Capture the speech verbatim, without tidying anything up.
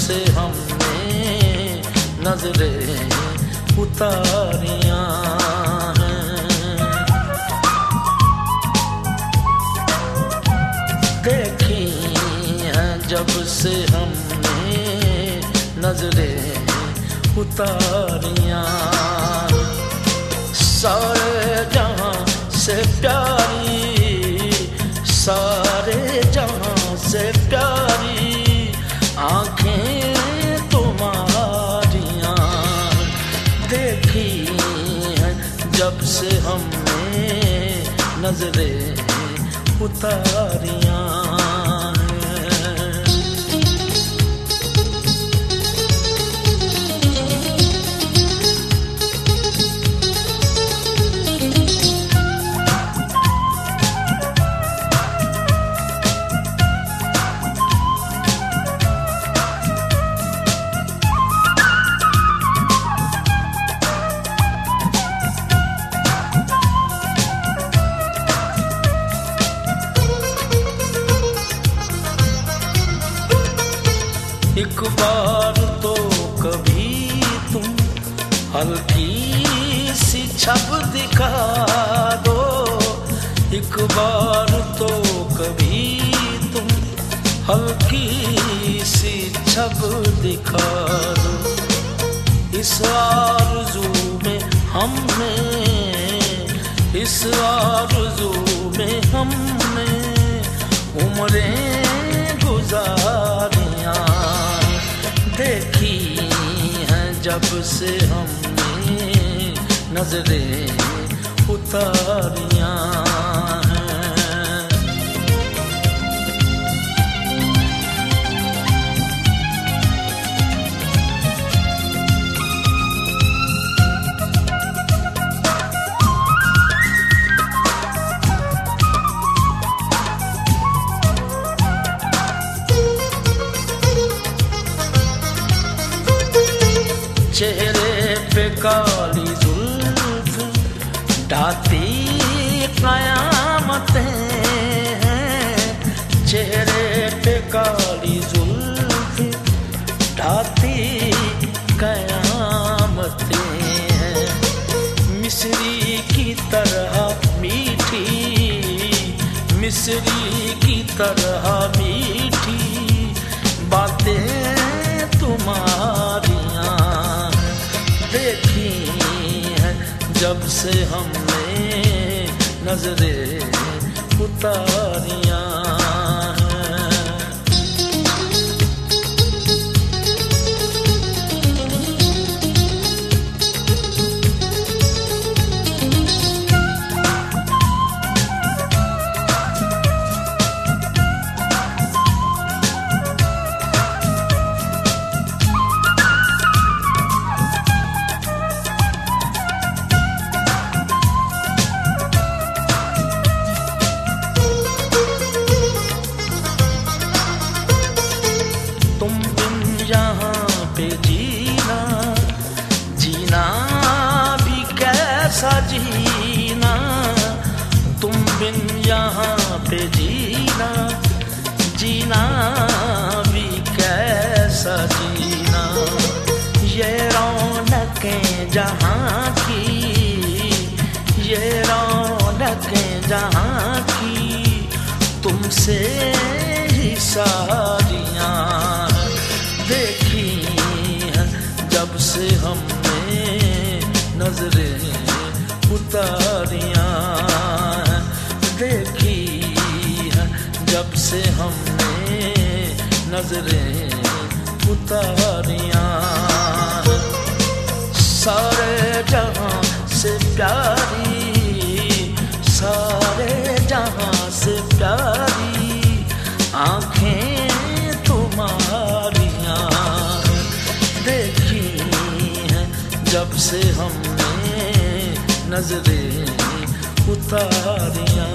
से हमने नजरें उतारियां हैं। देखी हैं जब से हमने नजरें उतारियां, सारे जहां से प्यारी, सारे जहां से प्यारी आंखें तुम्हारियां। देखी हैं जब से हमने नजरें उतारियां। एक बार तो कभी तुम हल्की सी छब दिखा दो, एक बार तो कभी तुम हल्की सी छब दिखा दो। इस आरज़ू में हमने, इस आरज़ू में हमने उम्रें गुजारियां। देखी हैं जब से हमने नजरें उतारियां हैं। चेहरे पे काली जुल्फ ढाती कयामतें हैं, चेहरे पे काली जुल्फ ढाती कयामतें हैं। मिस्री की तरह मीठी, मिस्री की तरह मीठी बातें तुम्हारियां। देखी हैं जब से हमने नजरें उतारियां हैं। तुम बिन यहाँ पे जीना, जीना भी कैसा जीना, तुम बिन यहाँ पे जीना, जीना भी कैसा जीना। ये रौनकें जहाँ की, ये रौनकें जहाँ की तुमसे ही सारियां। देखी हैं जब से हमने नजरें उतारियां हैं। देखी हैं जब से हमने नजरें उतारियां हैं। सारे जहां से प्यारी, सारे जहां से प्यारी आंखें तुम्हारियां। देखी हैं जब से हमने नजरें उतारियां।